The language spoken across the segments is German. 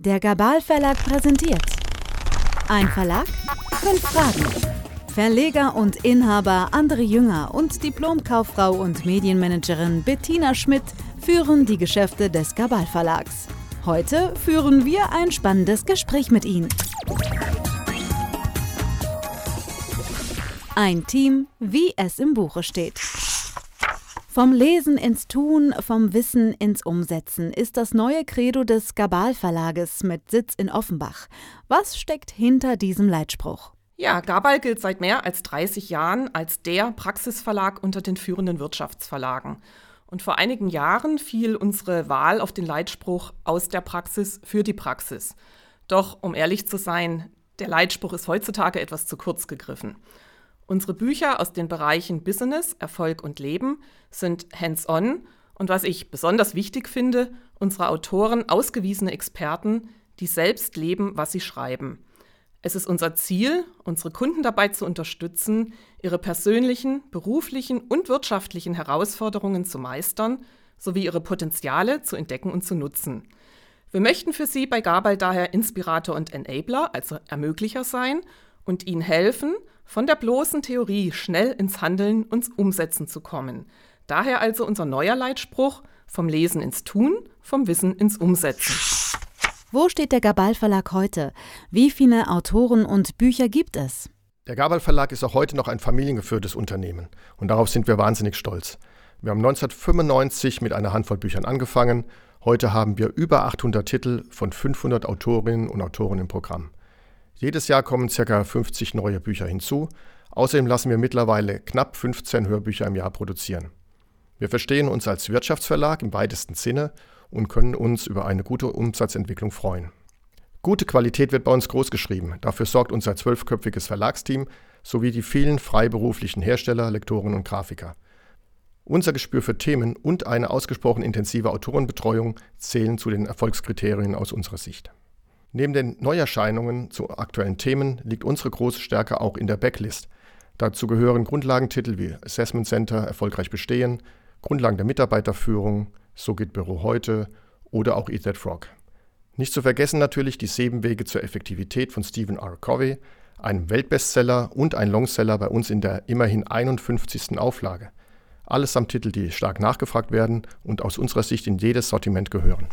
Der Gabal Verlag präsentiert. Ein Verlag? 5 Fragen. Verleger und Inhaber André Jünger und Diplom-Kauffrau und Medienmanagerin Bettina Schmidt führen die Geschäfte des Gabal Verlags. Heute führen wir ein spannendes Gespräch mit ihnen. Ein Team, wie es im Buche steht. Vom Lesen ins Tun, vom Wissen ins Umsetzen ist das neue Credo des Gabal Verlages mit Sitz in Offenbach. Was steckt hinter diesem Leitspruch? Ja, Gabal gilt seit mehr als 30 Jahren als der Praxisverlag unter den führenden Wirtschaftsverlagen. Und vor einigen Jahren fiel unsere Wahl auf den Leitspruch aus der Praxis für die Praxis. Doch, um ehrlich zu sein, der Leitspruch ist heutzutage etwas zu kurz gegriffen. Unsere Bücher aus den Bereichen Business, Erfolg und Leben sind hands-on und was ich besonders wichtig finde, unsere Autoren ausgewiesene Experten, die selbst leben, was sie schreiben. Es ist unser Ziel, unsere Kunden dabei zu unterstützen, ihre persönlichen, beruflichen und wirtschaftlichen Herausforderungen zu meistern, sowie ihre Potenziale zu entdecken und zu nutzen. Wir möchten für Sie bei Gabal daher Inspirator und Enabler, also Ermöglicher sein und Ihnen helfen, von der bloßen Theorie schnell ins Handeln und Umsetzen zu kommen. Daher also unser neuer Leitspruch: vom Lesen ins Tun, vom Wissen ins Umsetzen. Wo steht der Gabal Verlag heute? Wie viele Autoren und Bücher gibt es? Der Gabal Verlag ist auch heute noch ein familiengeführtes Unternehmen und darauf sind wir wahnsinnig stolz. Wir haben 1995 mit einer Handvoll Büchern angefangen. Heute haben wir über 800 Titel von 500 Autorinnen und Autoren im Programm. Jedes Jahr kommen ca. 50 neue Bücher hinzu. Außerdem lassen wir mittlerweile knapp 15 Hörbücher im Jahr produzieren. Wir verstehen uns als Wirtschaftsverlag im weitesten Sinne und können uns über eine gute Umsatzentwicklung freuen. Gute Qualität wird bei uns großgeschrieben. Dafür sorgt unser 12-köpfiges Verlagsteam sowie die vielen freiberuflichen Hersteller, Lektoren und Grafiker. Unser Gespür für Themen und eine ausgesprochen intensive Autorenbetreuung zählen zu den Erfolgskriterien aus unserer Sicht. Neben den Neuerscheinungen zu aktuellen Themen liegt unsere große Stärke auch in der Backlist. Dazu gehören Grundlagentitel wie Assessment Center, Erfolgreich bestehen, Grundlagen der Mitarbeiterführung, So geht Büro heute oder auch Eat That Frog. Nicht zu vergessen natürlich die 7 Wege zur Effektivität von Stephen R. Covey, einem Weltbestseller und ein Longseller bei uns in der immerhin 51. Auflage. Allesamt Titel, die stark nachgefragt werden und aus unserer Sicht in jedes Sortiment gehören.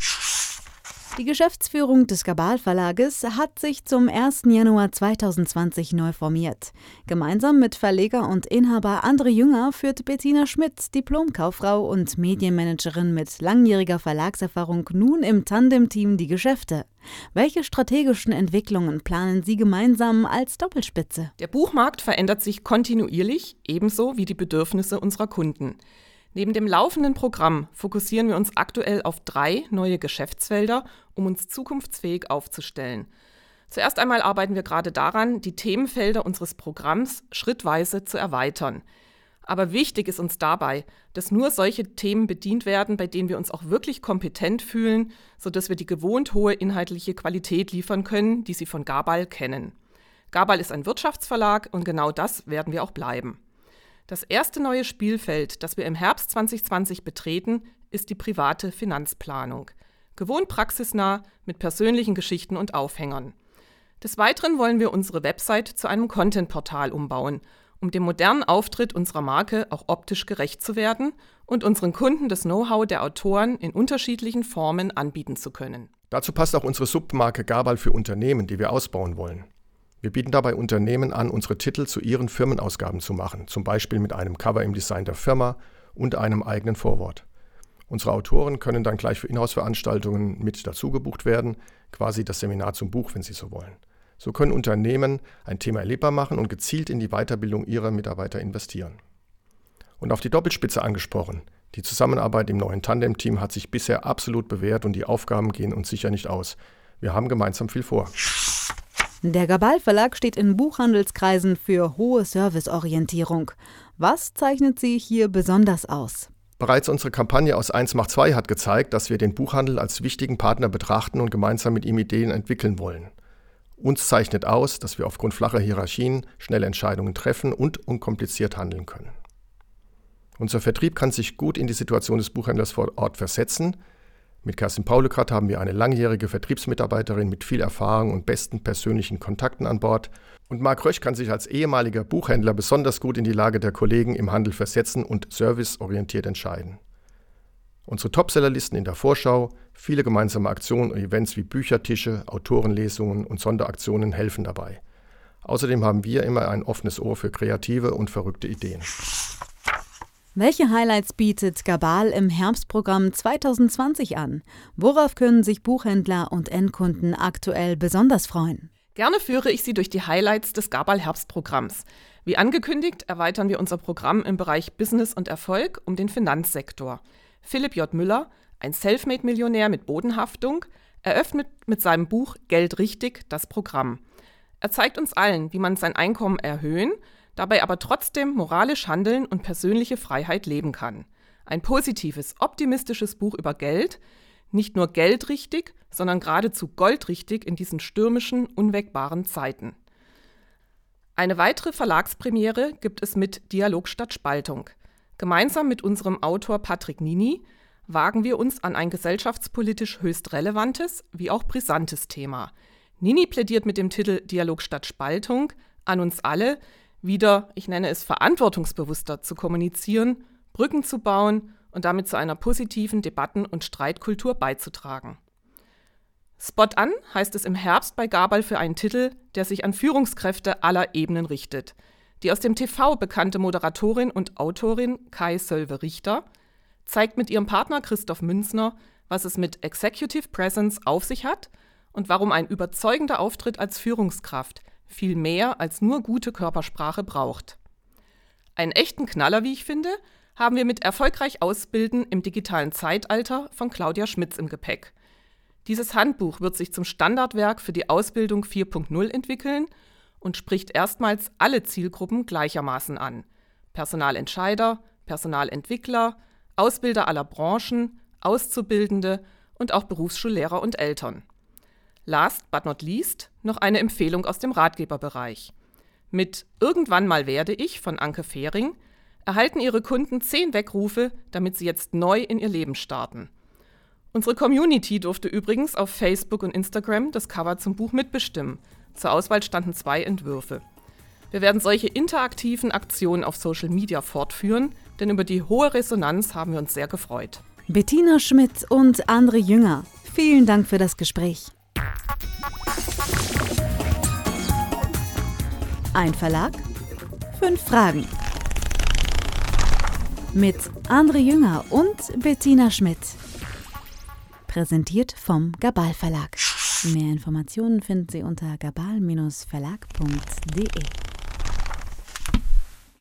Die Geschäftsführung des Gabal Verlages hat sich zum 1. Januar 2020 neu formiert. Gemeinsam mit Verleger und Inhaber André Jünger führt Bettina Schmidt, Diplom-Kauffrau und Medienmanagerin mit langjähriger Verlagserfahrung, nun im Tandem-Team die Geschäfte. Welche strategischen Entwicklungen planen Sie gemeinsam als Doppelspitze? Der Buchmarkt verändert sich kontinuierlich, ebenso wie die Bedürfnisse unserer Kunden. Neben dem laufenden Programm fokussieren wir uns aktuell auf 3 neue Geschäftsfelder, um uns zukunftsfähig aufzustellen. Zuerst einmal arbeiten wir gerade daran, die Themenfelder unseres Programms schrittweise zu erweitern. Aber wichtig ist uns dabei, dass nur solche Themen bedient werden, bei denen wir uns auch wirklich kompetent fühlen, sodass wir die gewohnt hohe inhaltliche Qualität liefern können, die Sie von Gabal kennen. Gabal ist ein Wirtschaftsverlag und genau das werden wir auch bleiben. Das erste neue Spielfeld, das wir im Herbst 2020 betreten, ist die private Finanzplanung. Gewohnt praxisnah mit persönlichen Geschichten und Aufhängern. Des Weiteren wollen wir unsere Website zu einem Content-Portal umbauen, um dem modernen Auftritt unserer Marke auch optisch gerecht zu werden und unseren Kunden das Know-how der Autoren in unterschiedlichen Formen anbieten zu können. Dazu passt auch unsere Submarke Gabal für Unternehmen, die wir ausbauen wollen. Wir bieten dabei Unternehmen an, unsere Titel zu ihren Firmenausgaben zu machen, zum Beispiel mit einem Cover im Design der Firma und einem eigenen Vorwort. Unsere Autoren können dann gleich für Inhouse-Veranstaltungen mit dazu gebucht werden, quasi das Seminar zum Buch, wenn sie so wollen. So können Unternehmen ein Thema erlebbar machen und gezielt in die Weiterbildung ihrer Mitarbeiter investieren. Und auf die Doppelspitze angesprochen, die Zusammenarbeit im neuen Tandem-Team hat sich bisher absolut bewährt und die Aufgaben gehen uns sicher nicht aus. Wir haben gemeinsam viel vor. Der Gabal Verlag steht in Buchhandelskreisen für hohe Serviceorientierung. Was zeichnet Sie hier besonders aus? Bereits unsere Kampagne aus 1 macht 2 hat gezeigt, dass wir den Buchhandel als wichtigen Partner betrachten und gemeinsam mit ihm Ideen entwickeln wollen. Uns zeichnet aus, dass wir aufgrund flacher Hierarchien schnelle Entscheidungen treffen und unkompliziert handeln können. Unser Vertrieb kann sich gut in die Situation des Buchhändlers vor Ort versetzen. Mit Kerstin Paulekrat haben wir eine langjährige Vertriebsmitarbeiterin mit viel Erfahrung und besten persönlichen Kontakten an Bord. Und Marc Rösch kann sich als ehemaliger Buchhändler besonders gut in die Lage der Kollegen im Handel versetzen und serviceorientiert entscheiden. Unsere Topsellerlisten in der Vorschau, viele gemeinsame Aktionen und Events wie Büchertische, Autorenlesungen und Sonderaktionen helfen dabei. Außerdem haben wir immer ein offenes Ohr für kreative und verrückte Ideen. Welche Highlights bietet Gabal im Herbstprogramm 2020 an? Worauf können sich Buchhändler und Endkunden aktuell besonders freuen? Gerne führe ich Sie durch die Highlights des Gabal-Herbstprogramms. Wie angekündigt, erweitern wir unser Programm im Bereich Business und Erfolg um den Finanzsektor. Philipp J. Müller, ein Selfmade-Millionär mit Bodenhaftung, eröffnet mit seinem Buch Geld richtig das Programm. Er zeigt uns allen, wie man sein Einkommen erhöhen, dabei aber trotzdem moralisch handeln und persönliche Freiheit leben kann. Ein positives, optimistisches Buch über Geld, nicht nur geldrichtig, sondern geradezu goldrichtig in diesen stürmischen, unwägbaren Zeiten. Eine weitere Verlagspremiere gibt es mit Dialog statt Spaltung. Gemeinsam mit unserem Autor Patrick Nini wagen wir uns an ein gesellschaftspolitisch höchst relevantes wie auch brisantes Thema. Nini plädiert mit dem Titel Dialog statt Spaltung an uns alle, wieder, ich nenne es verantwortungsbewusster zu kommunizieren, Brücken zu bauen und damit zu einer positiven Debatten- und Streitkultur beizutragen. Spot an heißt es im Herbst bei Gabal für einen Titel, der sich an Führungskräfte aller Ebenen richtet. Die aus dem TV bekannte Moderatorin und Autorin Kai Sölve Richter zeigt mit ihrem Partner Christoph Münzner, was es mit Executive Presence auf sich hat und warum ein überzeugender Auftritt als Führungskraft viel mehr als nur gute Körpersprache braucht. Einen echten Knaller, wie ich finde, haben wir mit Erfolgreich Ausbilden im digitalen Zeitalter von Claudia Schmitz im Gepäck. Dieses Handbuch wird sich zum Standardwerk für die Ausbildung 4.0 entwickeln und spricht erstmals alle Zielgruppen gleichermaßen an. Personalentscheider, Personalentwickler, Ausbilder aller Branchen, Auszubildende und auch Berufsschullehrer und Eltern. Last but not least noch eine Empfehlung aus dem Ratgeberbereich. Mit Irgendwann mal werde ich von Anke Fehring erhalten Ihre Kunden 10 Weckrufe, damit sie jetzt neu in ihr Leben starten. Unsere Community durfte übrigens auf Facebook und Instagram das Cover zum Buch mitbestimmen. Zur Auswahl standen 2 Entwürfe. Wir werden solche interaktiven Aktionen auf Social Media fortführen, denn über die hohe Resonanz haben wir uns sehr gefreut. Bettina Schmidt und Andre Jünger, vielen Dank für das Gespräch. Ein Verlag, 5 Fragen. Mit Andre Jünger und Bettina Schmidt. Präsentiert vom Gabal Verlag. Mehr Informationen finden Sie unter gabal-verlag.de.